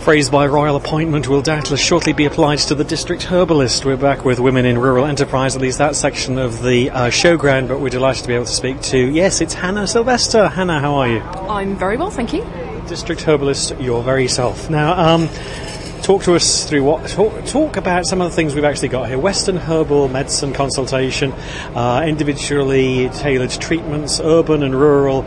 phrase by royal appointment will doubtless shortly be applied to the district herbalist. We're back with Women in Rural Enterprise, at least that section of the showground, but we're delighted to be able to speak to, yes, it's Hannah Sylvester. Hannah, how are you? I'm very well, thank you. District herbalist, your very self. Now, talk to us through talk about some of the things we've actually got here. Western herbal medicine consultation, individually tailored treatments, urban and rural,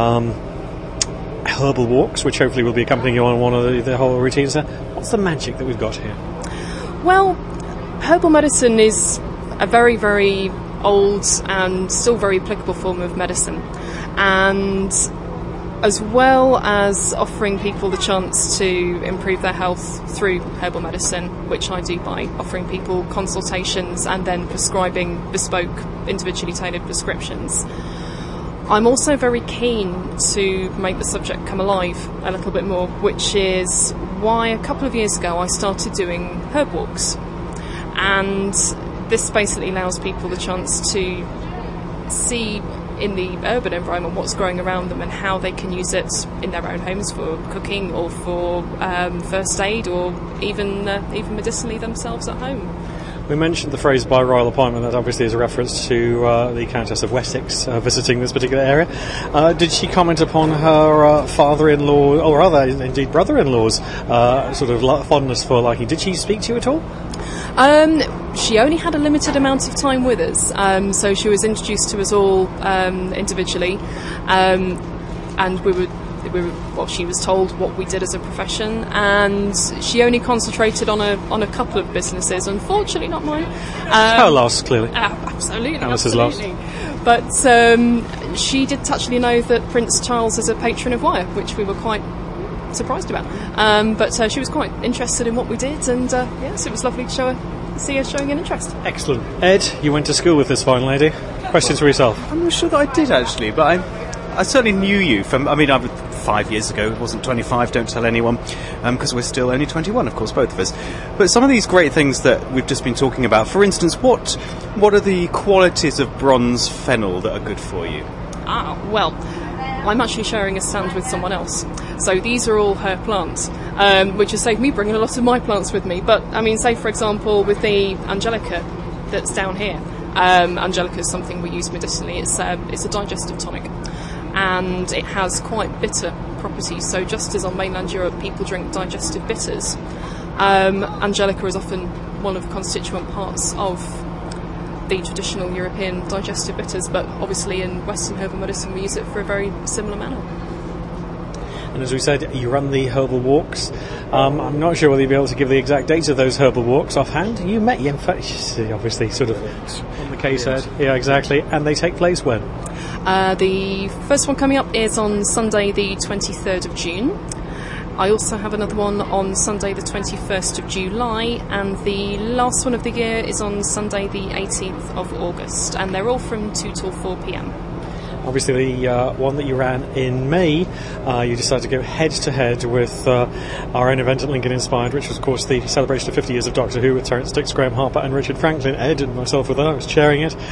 herbal walks, which hopefully will be accompanying you on one of the whole routines there. What's the magic that we've got here? Well, herbal medicine is a very, very old and still very applicable form of medicine. And as well as offering people the chance to improve their health through herbal medicine, which I do by offering people consultations and then prescribing bespoke, individually tailored prescriptions, I'm also very keen to make the subject come alive a little bit more, which is why a couple of years ago I started doing herb walks. And this basically allows people the chance to see in the urban environment what's growing around them and how they can use it in their own homes for cooking or for first aid or even medicinally themselves at home. We mentioned the phrase by royal appointment. That obviously is a reference to the Countess of Wessex visiting this particular area. Did she comment upon her father-in-law, or rather, indeed, brother-in-law's sort of fondness for liking? Did she speak to you at all? She only had a limited amount of time with us, so she was introduced to us all individually, and we were, well, she was told what we did as a profession, and she only concentrated on a couple of businesses. Unfortunately, not mine. Her loss, clearly. Absolutely, Alice's loss. But she did touchily know that Prince Charles is a patron of Wyre, which we were quite surprised about. But she was quite interested in what we did, and yes, it was lovely to see her showing an interest. Excellent. Ed, you went to school with this fine lady. Questions for yourself? I'm not sure that I did, actually, but I certainly knew you from, I 5 years ago, it wasn't 25, don't tell anyone, because we're still only 21, of course, both of us. But some of these great things that we've just been talking about, for instance, what are the qualities of bronze fennel that are good for you? Well, I'm actually sharing a stand with someone else. So these are all her plants, which has saved me bringing a lot of my plants with me. But, say, for example, with the Angelica that's down here, Angelica is something we use medicinally. It's a digestive tonic, and it has quite bitter properties. So just as on mainland Europe people drink digestive bitters, Angelica is often one of the constituent parts of the traditional European digestive bitters, but obviously in Western herbal medicine we use it for a very similar manner. And as we said, you run the herbal walks. I'm not sure whether you'll be able to give the exact dates of those herbal walks offhand. You met, in fact, obviously, sort of on the case head. Yeah, exactly. And they take place when? The first one coming up is on Sunday the 23rd of June. I also have another one on Sunday the 21st of July, and the last one of the year is on Sunday the 18th of August, and they're all from 2 till 4 p.m. Obviously, the one that you ran in May, you decided to go head-to-head with our own event at Lincoln Inspired, which was, of course, the celebration of 50 years of Doctor Who with Terence Dix, Graham Harper and Richard Franklin. Ed and myself were there. I was chairing it.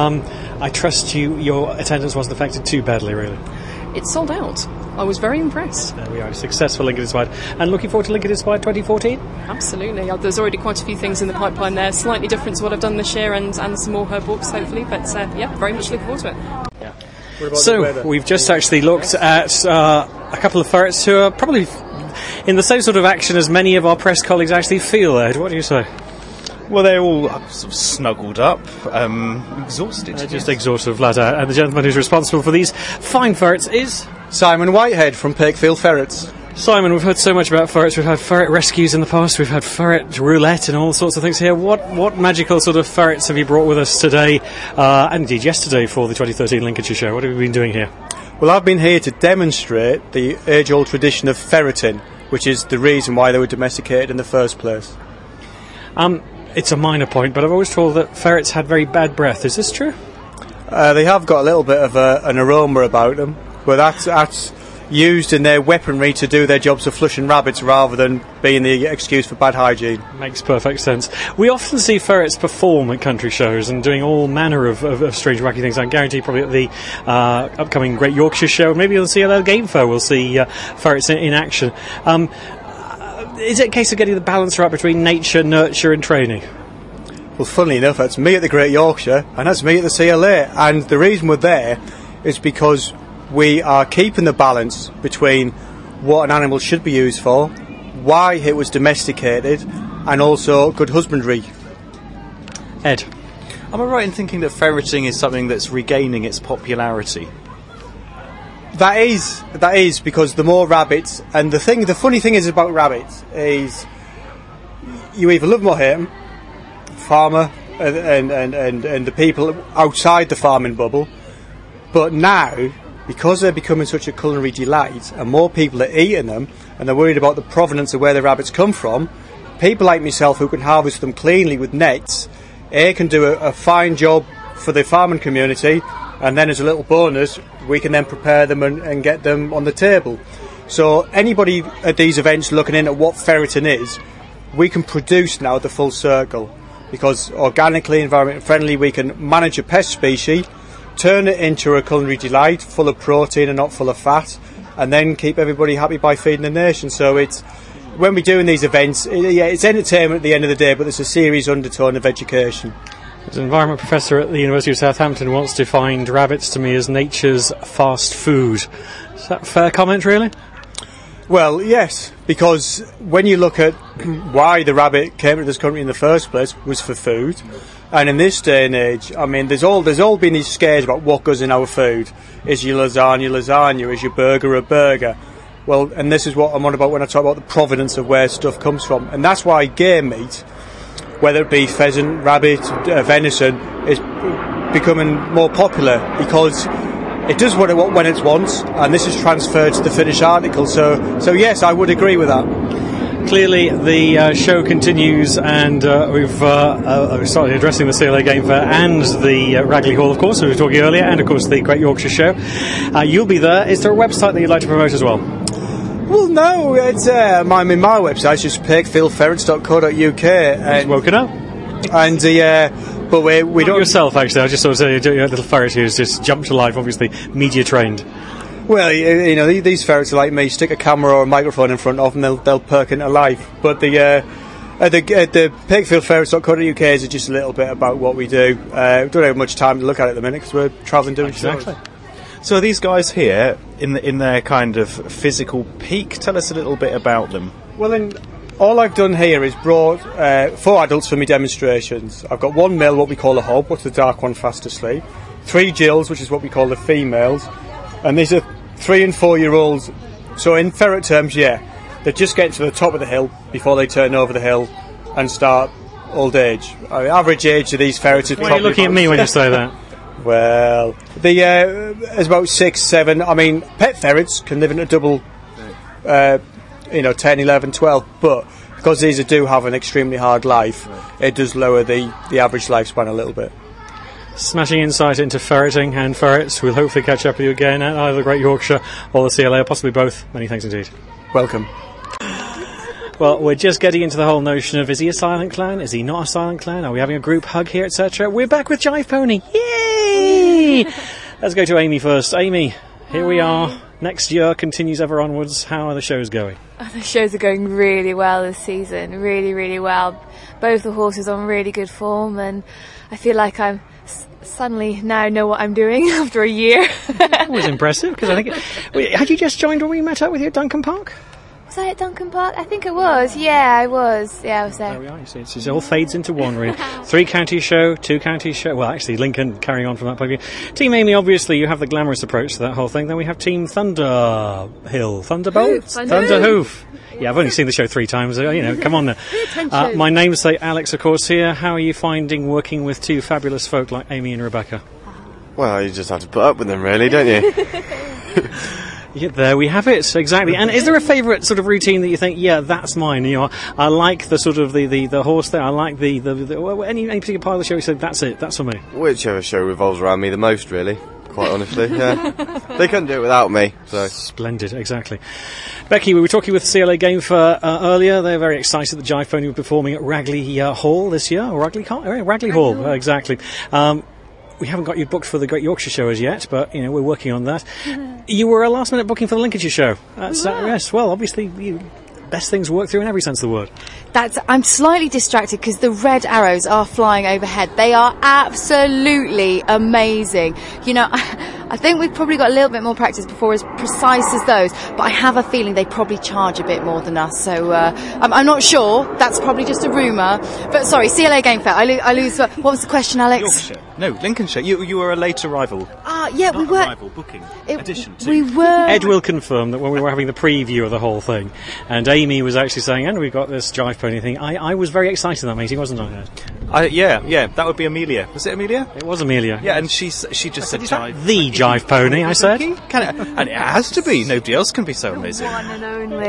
I trust your attendance wasn't affected too badly, really. It sold out. I was very impressed. There we are, successful Lincoln Inspired. And looking forward to Lincoln Inspired 2014? Absolutely. There's already quite a few things in the pipeline there, slightly different to what I've done this year, and some more herb walks, hopefully. But, very much looking forward to it. Yeah. So, we've just actually looked at a couple of ferrets who are probably in the same sort of action as many of our press colleagues actually feel, Ed. What do you say? Well, they're all sort of snuggled up, exhausted. They're just exhausted, flat out. And the gentleman who's responsible for these fine ferrets is Simon Whitehead from Pakefield Ferrets. Simon, we've heard so much about ferrets. We've had ferret rescues in the past. We've had ferret roulette and all sorts of things here. What magical sort of ferrets have you brought with us today, and indeed yesterday for the 2013 Lincolnshire Show? What have you been doing here? Well, I've been here to demonstrate the age-old tradition of ferreting, which is the reason why they were domesticated in the first place. It's a minor point, but I've always told that ferrets had very bad breath. Is this true? They have got a little bit of an aroma about them, but that's used in their weaponry to do their jobs of flushing rabbits rather than being the excuse for bad hygiene. Makes perfect sense. We often see ferrets perform at country shows and doing all manner of strange, wacky things. I guarantee probably at the upcoming Great Yorkshire Show, maybe you'll see at a game fair, we'll see ferrets in action. is it a case of getting the balance right between nature, nurture and training? Well, funnily enough, that's me at the Great Yorkshire, and that's me at the CLA. And the reason we're there is because we are keeping the balance between what an animal should be used for, why it was domesticated, and also good husbandry. Ed? Am I right in thinking that ferreting is something that's regaining its popularity? That is because the more rabbits, and the funny thing is about rabbits is you either love them or hate them, farmer and the people outside the farming bubble. But now, because they're becoming such a culinary delight, and more people are eating them, and they're worried about the provenance of where the rabbits come from, people like myself who can harvest them cleanly with nets, can do a fine job for the farming community, and then as a little bonus, we can then prepare them and get them on the table. So anybody at these events looking in at what ferreting is, we can produce now the full circle, because organically, environment friendly, we can manage a pest species, turn it into a culinary delight full of protein and not full of fat, and then keep everybody happy by feeding the nation. So it's, when we're doing these events, it's entertainment at the end of the day, but there's a serious undertone of education. As an environment professor at the University of Southampton wants to find rabbits to me as nature's fast food. Is that a fair comment, really? Well, yes, because when you look at why the rabbit came to this country in the first place, was for food. And in this day and age, I mean, there's all been these scares about what goes in our food. Is your lasagna? Is your burger a burger? Well, and this is what I'm on about when I talk about the provenance of where stuff comes from. And that's why game meat, whether it be pheasant, rabbit, venison, is becoming more popular, because it does what when it wants, and this is transferred to the finished article. So yes, I would agree with that. Clearly, the show continues, and we've started addressing the CLA Game Fair and the Ragley Hall, of course, as we were talking earlier, and of course the Great Yorkshire Show. You'll be there. Is there a website that you'd like to promote as well? Well, no, it's my website's just pakefieldferrets.co.uk. And woken up. And but we Not don't yourself, actually. I just sort of say a little ferret who's just jumped to life, obviously media trained. Well, you know, these ferrets are like me. Stick a camera or a microphone in front of them, they'll perk into life. But the pakefieldferrets.co.uk is just a little bit about what we do. We don't have much time to look at it at the minute because we're travelling doing shows. So are these guys here in their kind of physical peak? Tell us a little bit about them. Well, all I've done here is brought 4 adults for my demonstrations. I've got 1 male, what we call a hob, what's the dark one fast asleep. 3 gills, which is what we call the females. And these are 3 and 4 year olds. So in ferret terms, yeah, they're just getting to the top of the hill before they turn over the hill and start old age. I mean, average age of these ferrets is Why probably... are you looking at me when you say that? Well, there's about 6, 7. I mean, pet ferrets can live in a double, 10, 11, 12. But because these do have an extremely hard life, it does lower the average lifespan a little bit. Smashing insight into ferreting and ferrets. We'll hopefully catch up with you again at either the Great Yorkshire or the CLA, or possibly both. Many thanks indeed. Welcome. Well, we're just getting into the whole notion of, is he a silent clown? Is he not a silent clown? Are we having a group hug here, etc.? We're back with Jive Pony. Yay! Let's go to Amy first. Amy, here we are. Next year continues ever onwards. How are the shows going? Oh, the shows are going really well this season. Really, really well. Both the horses are on really good form, and I feel like I'm suddenly now know what I'm doing after a year. That was impressive, because I think... had you just joined when we met up with you at Duncan Park? Was I at Duncan Park? I think it was. Yeah, I was. Yeah, I was there. There we are. You see, it all fades into one, really. 3 county show, 2 county show. Well, actually, Lincoln carrying on from that point of view. Team Amy, obviously, you have the glamorous approach to that whole thing. Then we have Team Thunderhill. Thunderbolt? Thunderhoof. Yeah, I've only seen the show 3 times. Come on now. My namesake Alex, of course, here. How are you finding working with 2 fabulous folk like Amy and Rebecca? Well, you just have to put up with them, really, don't you? Yeah, there we have it, exactly. And is there a favourite sort of routine that you think, yeah, that's mine? I like the sort of the horse there. I like the any particular part of the show you said, that's it, that's for me. Whichever show revolves around me the most, really. Quite honestly, yeah. They couldn't do it without me, so... Splendid, exactly. Becky, we were talking with CLA Game Fair earlier. They're very excited that Jive Pony were performing at Ragley Hall this year. Or Ragley Hall, exactly. We haven't got you booked for the Great Yorkshire Show as yet, but we're working on that. You were a last-minute booking for the Lincolnshire Show. Yes, well, obviously best things work through in every sense of the word. I'm slightly distracted because the red arrows are flying overhead. They are absolutely amazing. You know, I think we've probably got a little bit more practice before as precise as those, but I have a feeling they probably charge a bit more than us. So I'm not sure. That's probably just a rumour. But sorry, CLA Game Fair. I lose. What was the question, Alex? Yorkshire. No, Lincolnshire. You were a late arrival. Yeah, we Not were. Arrival, booking. Addition to. We were. Ed will confirm that when we were having the preview of the whole thing, and Amy was actually saying, and we've got this Jive Pony thing, I was very excited at that meeting, wasn't I? Yeah, that would be Amelia. Was it Amelia? It was Amelia. Yeah, and she just said Jive. The Jive Pony, I said. And it has to be. Nobody else can be so amazing. One and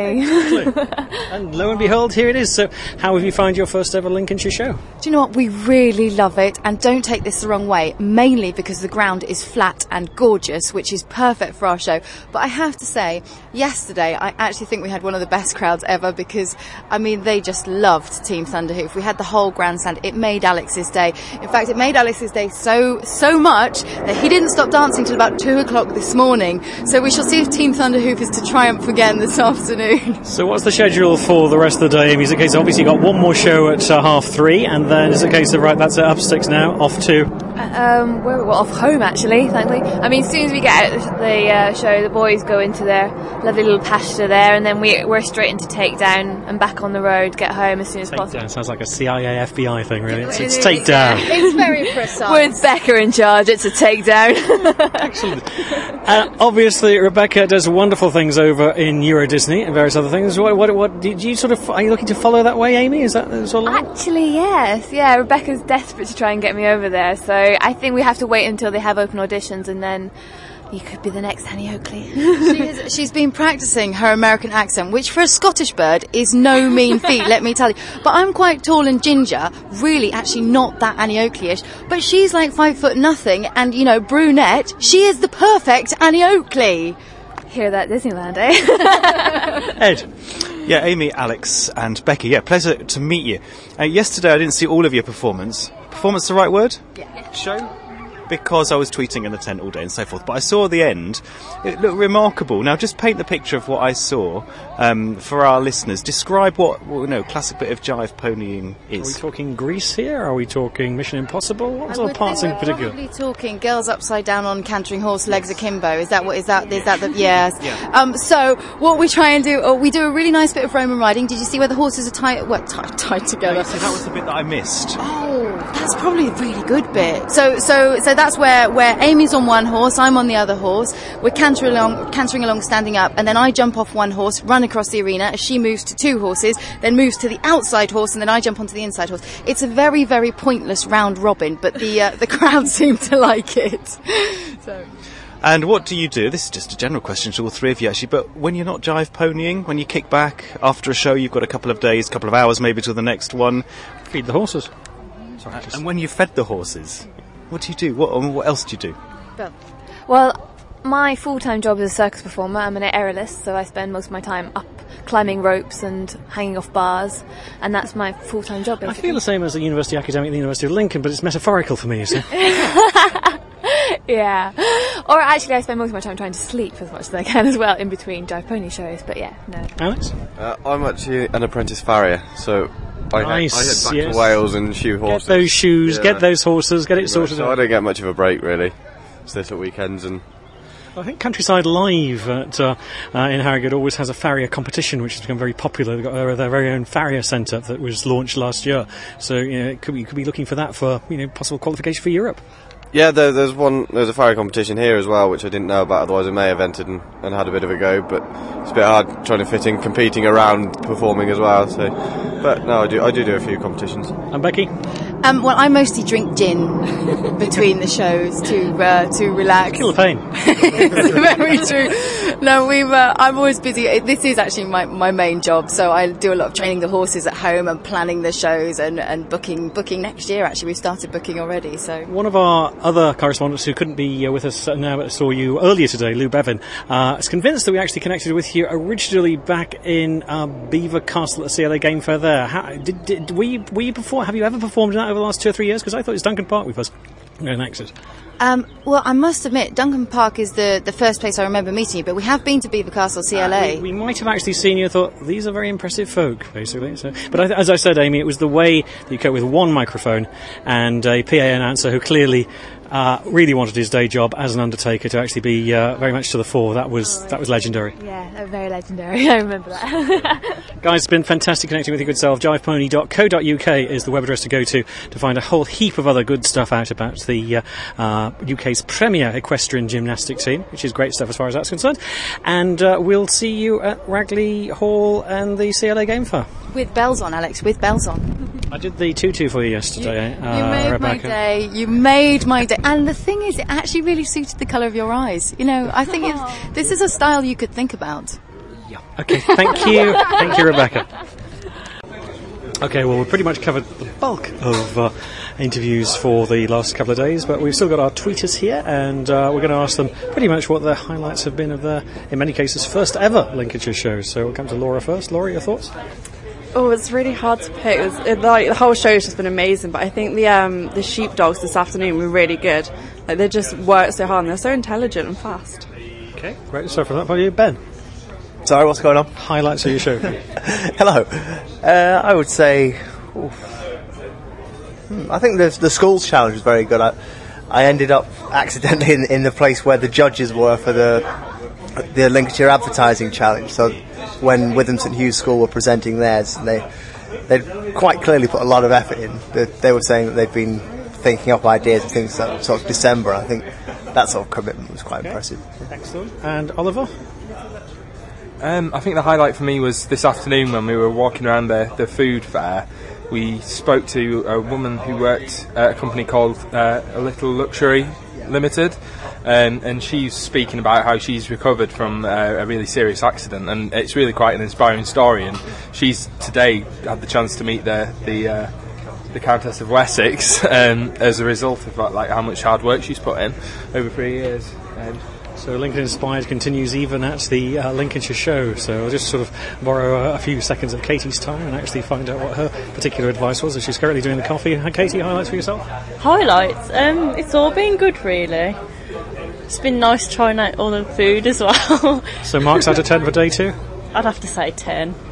only. And lo and behold, here it is. So, how have you found your first ever Lincolnshire show? Do you know what? We really love it, and don't take this the wrong way, mainly because the ground is flat and gorgeous, which is perfect for our show. But I have to say, yesterday, I actually think we had one of the best crowds ever because, I mean, they just loved Team Thunderhoof. We had the whole grandstand. It made Alex's day. In fact, it made Alex's day so much that he didn't stop dancing till about 2 o'clock this morning. So we shall see if Team Thunderhoof is to triumph again this afternoon. So, what's the schedule for the rest of the day, Amy? Is it a case of obviously you've got one more show at 3:30, and then is it a case of, right, that's it, up sticks now, off to? We're off home, actually, thankfully. I mean, as soon as we get out of the show, the boys go into their lovely little pasture there, and then we're straight into Takedown and back on the road, get home as soon as possible. Takedown sounds like a CIA, FBI thing, really. It's Takedown. It's very precise. With Becca in charge, it's a takedown. Excellent. Obviously, Rebecca does wonderful things over in Euro Disney and various other things. What do you sort of, are you looking to follow that way, Amy? Is that sort of? Actually, yes. Yeah, Rebecca's desperate to try and get me over there, so I think we have to wait until they have open auditions, and then you could be the next Annie Oakley. She's been practicing her American accent, which for a Scottish bird is no mean feat, let me tell you. But I'm quite tall and ginger, really actually not that Annie Oakley-ish, but she's like 5'0" and, you know, brunette. She is the perfect Annie Oakley. Hear that, Disneyland, eh? Ed. Yeah, Amy, Alex and Becky, yeah, pleasure to meet you. Yesterday I didn't see all of your performance. Performance the right word? Yeah. Show? Because I was tweeting in the tent all day and so forth, but I saw the end. It looked remarkable. Now, just paint the picture of what I saw for our listeners. Describe what classic bit of jive ponying is. Are we talking Grease here? Are we talking Mission Impossible? What sort of parts in particular? Probably talking girls upside down on cantering horse, legs akimbo. Is that the yes? Yeah. So what we try and do, we do a really nice bit of Roman riding. Did you see where the horses are tied together? So that was the bit that I missed. Oh, that's probably a really good bit. So that's where Amy's on one horse, I'm on the other horse. We're cantering along, standing up, and then I jump off one horse, run across the arena as she moves to two horses, then moves to the outside horse, and then I jump onto the inside horse. It's a very, very pointless round robin, but the crowd seem to like it. So. And what do you do? This is just a general question to all three of you, actually, but when you're not jive ponying, when you kick back after a show, you've got a couple of days, couple of hours maybe till the next one. Feed the horses. Sorry, and when you fed the horses, what do you do? What else do you do? Well, my full-time job is a circus performer. I'm an aerialist, so I spend most of my time up climbing ropes and hanging off bars, and that's my full-time job, basically. I feel the same as a university academic at the University of Lincoln, but it's metaphorical for me, you see. Yeah. Or actually, I spend most of my time trying to sleep as much as I can as well in between Jive Pony shows, but yeah, no. Alex? I'm actually an apprentice farrier, so I head back to Wales and shoe horses. Get those shoes, get those horses, get it sorted so out. I don't get much of a break, really. Sit at weekends and... I think Countryside Live in Harrogate always has a farrier competition, which has become very popular. They've got their very own farrier centre that was launched last year. So you could be looking for that for possible qualification for Europe. Yeah, there's a farrier competition here as well, which I didn't know about, otherwise I may have entered and had a bit of a go, but it's a bit hard trying to fit in competing around performing as well, so, but no, I do a few competitions. And Becky? Well, I mostly drink gin between the shows to relax. Kill the pain. It's very true. No, I'm always busy. This is actually my main job, so I do a lot of training the horses at home and planning the shows and booking next year. Actually, we've started booking already. So one of our other correspondents who couldn't be with us now but saw you earlier today, Lou Bevan, is convinced that we actually connected with you originally back in Beaver Castle at the CLA Game Fair there. Were you before? Have you ever performed in that over the last 2 or 3 years? Because I thought it was Duncan Park we first. an exit? Well, I must admit, Duncan Park is the first place I remember meeting you, but we have been to Beaver Castle CLA. We might have actually seen you and thought, these are very impressive folk, basically. So, but as I said, Amy, it was the way that you cope with one microphone and a PA announcer who clearly really wanted his day job as an undertaker to actually be very much to the fore. That was legendary. Yeah, very legendary. I remember that. Guys, it's been fantastic connecting with your good self. jivepony.co.uk is the web address to go to find a whole heap of other good stuff out about the UK's premier equestrian gymnastic team, which is great stuff as far as that's concerned. And we'll see you at Ragley Hall and the CLA Game Fair. With bells on, Alex, with bells on. I did the tutu for you yesterday, You made Rebecca. my day. You made my day. And the thing is, it actually really suited the colour of your eyes. You know, I think this is a style you could think about. Yeah. Okay, thank you. Thank you, Rebecca. Okay, well, we've pretty much covered the bulk of interviews for the last couple of days, but we've still got our tweeters here, and we're going to ask them pretty much what their highlights have been of their, in many cases, first ever Lincolnshire shows. So we'll come to Laura first. Laura, your thoughts? Oh, it's really hard to pick. The whole show has just been amazing, but I think the sheepdogs this afternoon were really good. Like, they just work so hard and they're so intelligent and fast. Okay, great stuff from that point of view. Ben? Sorry, what's going on? Highlights of your show. Hello. I would say... I think the schools challenge was very good. I ended up accidentally in the place where the judges were for the Lincolnshire Advertising Challenge. So when Witham St Hughes School were presenting theirs, they'd quite clearly put a lot of effort in. They were saying that they'd been thinking up ideas and things that sort of December. I think that sort of commitment was quite impressive. Excellent. And Oliver? I think the highlight for me was this afternoon when we were walking around the food fair. We spoke to a woman who worked at a company called A Little Luxury Limited, and she's speaking about how she's recovered from a really serious accident, and it's really quite an inspiring story. And she's today had the chance to meet the Countess of Wessex as a result of like how much hard work she's put in over 3 years. So Lincoln Inspired continues even at the Lincolnshire show. So I'll just sort of borrow a few seconds of Katie's time and actually find out what her particular advice was as she's currently doing the coffee. Katie, highlights for yourself? Highlights? It's all been good, really. It's been nice trying out all the food as well. So marks out of 10 for day 2? I'd have to say 10.